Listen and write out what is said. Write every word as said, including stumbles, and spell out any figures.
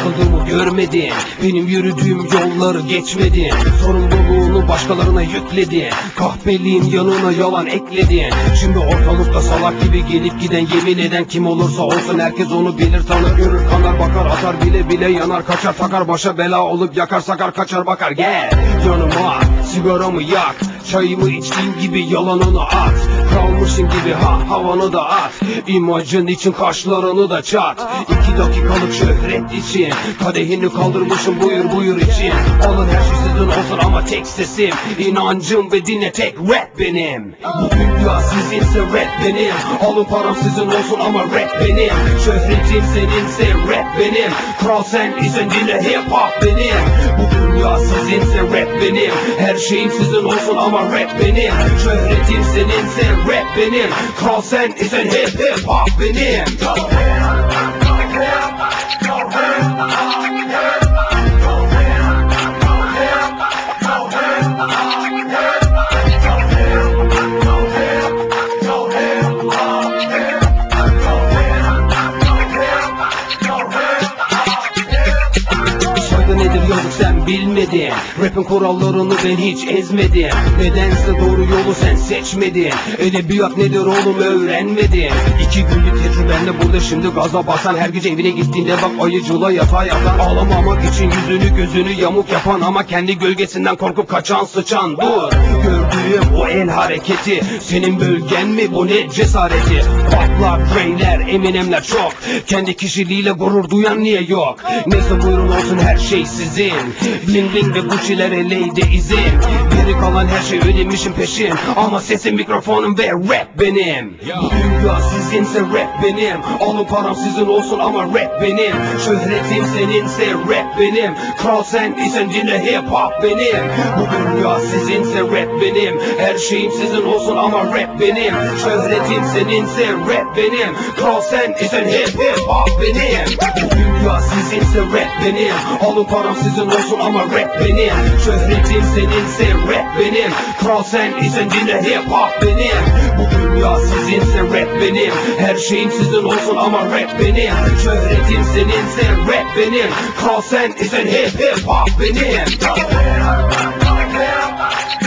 sıkıldığımı görmedin, benim yürüdüğüm yolları geçmedin, sorumluluğunu başkalarına yükledin, kahpeliğin yanına yalan ekledin. Şimdi ortalıkta salak gibi gelip giden, yemin eden kim olursa olsun herkes onu bilir, tanır, görür, kanar, bakar, atar, bile bile yanar, kaçar, takar, başa bela olup yakar, sakar, kaçar, bakar. Gel yanıma, sigaramı yak, çayımı içtiğim gibi yalanını at, kalmışın gibi ha havanı da at, imajın için kaşlarını da çat. İki dakikalık şöhret için kadehini kaldırmışım, buyur buyur için. Alın her şey sizin olsun ama tek sesim, inancım ve dinle tek rap benim. Bu dünya sizinse rap benim, alın param sizin olsun ama rap benim. Şöhretim seninse rap benim, kral sen isen dinle hip hop benim. Bu dünya sizinse rap benim, her şeyim sizin olsun ama rap benim. Şöhretim seninse rap benim, kral sen isen hip hip hop benim. Nedir yolu sen bilmedin, rapin kurallarını ben hiç ezmedim. Nedense doğru yolu sen seçmedin, edebiyat nedir oğlum öğrenmedin. İki günlük tecrübenle burada şimdi gaza basan, her gece evine gittiğinde bak ayıcıla yatağa yatan, ağlamamak için yüzünü gözünü yamuk yapan ama kendi gölgesinden korkup kaçan sıçan. Dur, gördüğüm o el hareketi senin bölgen mi, bu ne cesareti? Patlar, Dreyler, Eminemler çok, kendi kişiliğiyle gurur duyan niye yok? Neyse buyurun olsun her şey sizin, bling bling ve Gucci'lere lady izin. Geri kalan her şey ödemişim peşin, ama sesim mikrofonum ve rap benim. Bu dünya sizinse rap benim, alın param sizin olsun ama rap benim. Şöhretim seninse rap benim, kral sen isen dinle hip hop benim. Bu dünya sizinse rap benim, her şeyim sizin olsun ama rap benim. Şöhretim seninse rap benim, kral sen isen hip hip hop benim. Bu dünya sizinse rap benim, alın param sizin olsun ama rap benim. Şöhretim seninse rap benim, kral sen isen dinle hip hop benim. Bu dünya sizinse rap benim, her şeyim sizin olsun ama rap benim. Şöhretim seninse rap benim, kral sen isen hip hip hop benim.